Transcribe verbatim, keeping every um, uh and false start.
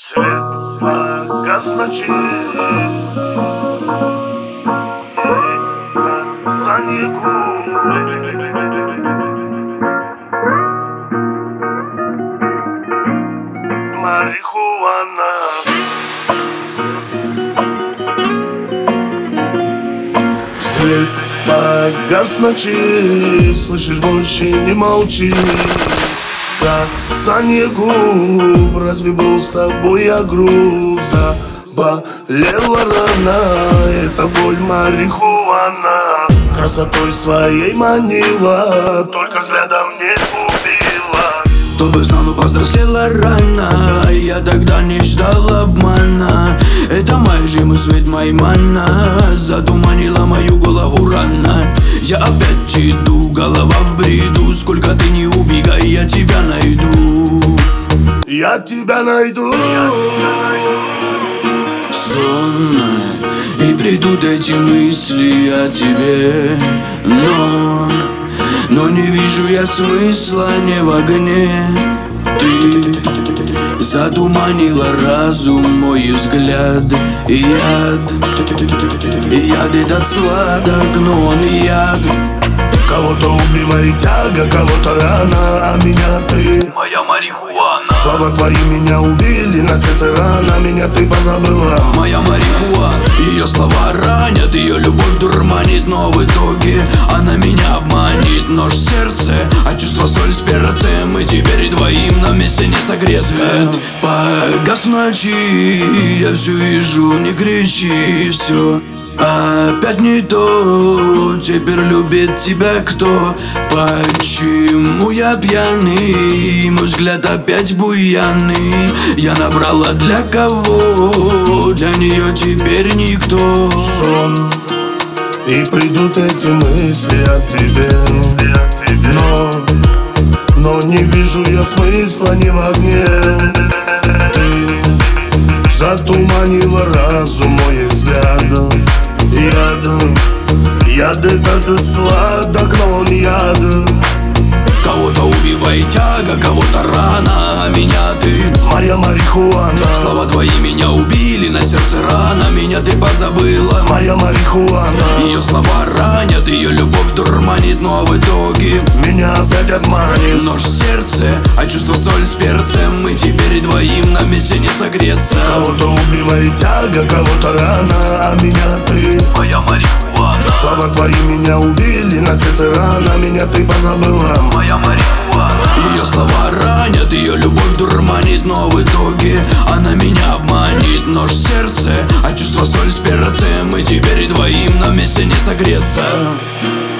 Свет погас в ночи, и касание губ. Марихуана. Свет погас в ночи, слышишь, больше не молчи. Касание губ, разве был с тобой я груб? Заболела рана, это боль марихуана. Красотой своей манила, только взглядом не убила. Кто бы знал, но повзрослела рано, я тогда не ждал обмана. Это моя жизнь, свет, моя мана, затуманила мою голову рано. Я опять иду, голова в бреду, сколько ты не убегай, я тебя найду. Я тебя найду. Сонно, и придут эти мысли о тебе, но Но не вижу я смысла не в огне. Ты затуманила разум, мой взгляд. И яд, и яд этот сладок, но он яд. Кого-то убивает тяга, кого-то рана, а меня ты моя марихуана. Слова твои меня убили, на сердце рана, меня ты позабыла. Моя марихуана, ее слова ранят, ее любовь дурманит, но в итоге она меня обманет. Нож в сердце, а чувство соль с перцем, мы теперь двоим на месте не согрет. Свет погас в ночи, я все вижу, не кричи, все опять не то, теперь любит тебя кто? Почему я пьяный, мой взгляд опять буйный? Я набрала для кого, для нее теперь никто. Сон, и придут эти мысли о тебе, но, но не вижу я смысла ни в огне. Ты затуманила разум, мой взгляд. Яд, яд этот сладок, но он яд. Кого-то убивает тяга, кого-то рана, а меня ты моя марихуана. Слова твои меня убили, на сердце рана, меня ты позабыла. Моя марихуана. Ее слова ранят, ее любовь дурманит, но в итоге меня опять обманет. Нож в сердце, а чувство соль с перцем, мы теперь двоим на месте не согреться. Кого-то убивает тяга, кого-то рана, а меня ты моя марихуана. Слова твои меня убили, на сердце рана, меня ты позабыла. Моя марихуана. Ее слова ранят, ее любовь дурманит, но в итоге она меня обманет. Нож в сердце, а чувство соль с перцем, мы теперь двоим на месте не согреться.